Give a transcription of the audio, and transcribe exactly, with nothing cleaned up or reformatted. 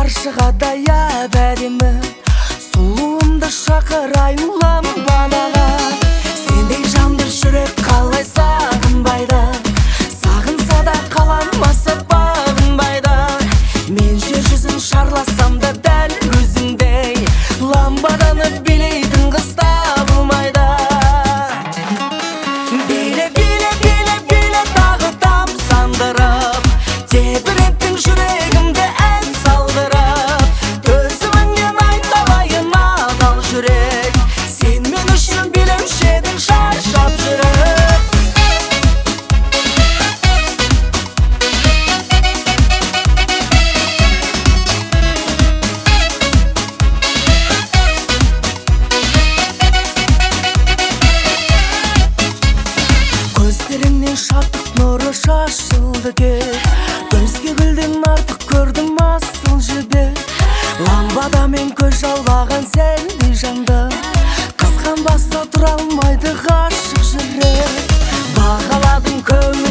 қаршығадай әдемі, сұлуымды шақырайын ламбадаға. Сендей жанды жүрек қалай сағынбайды, сағынса да қаланмаса бағынбайды. Мен жер жүзін шарласам да дәл өзіңдей, ламбаданы билейтін қыз табылмайды. Биле, биле, биле, биле тағы тамсандырып, тебіреттің жүрегімді ән салдырып. Төзіміңнен айналайын адал жүрек, сен мен үшін билеуші едің шаршап жүріп. Көздеріңнен шаттық нұры шашылды кеп, өзге гүлден артық көрдім асыл жібек. Ламбадамен көз жалбаған сендей жанды, қызғанбаса тұра алмайды ғашық жүрек. Бағаладың көңіл